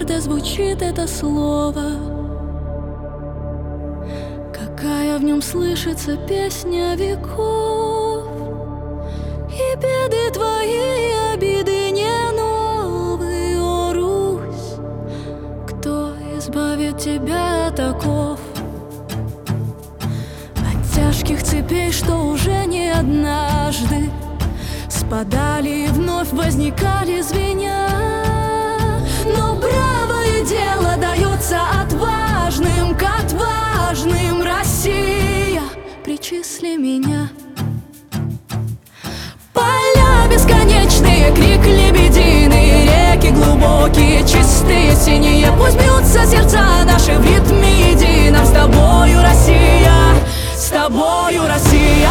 гордо звучит это слово, какая в нем слышится песня веков. И беды твои, и обиды не новые, о Русь, кто избавит тебя от оков, от тяжких цепей, что уже не однажды спадали и вновь возникали звеня. Но бравое дело дается отважным к отважным. Россия, причисли меня. Поля бесконечные, крик лебединый, реки глубокие, чистые, синие. Пусть бьются сердца наши в ритме едином. С тобою, Россия, с тобою, Россия.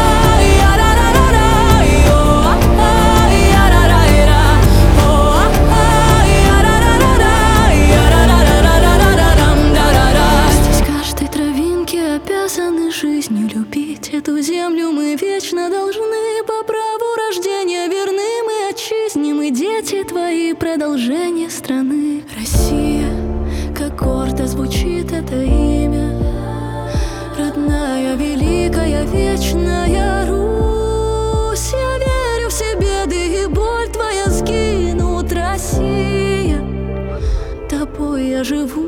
Обязаны жизнью любить эту землю. Мы вечно должны по праву рождения. Верны мы отчизне, мы дети твои, продолжение страны. Россия, как гордо звучит это имя, родная, великая, вечная Русь. Я верю, все беды и боль твоя сгинут. Россия, тобой я живу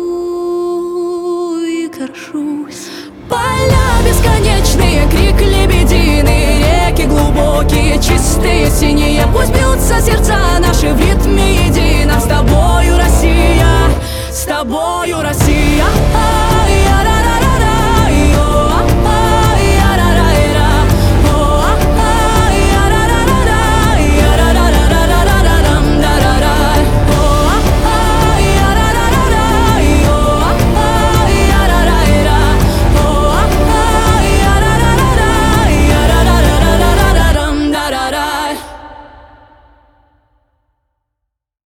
и горжусь. Поля бесконечные, крик лебединый, реки глубокие, чистые, синие. Пусть бьются сердца наши в ритме едином. С тобою, Россия, с тобою, Россия.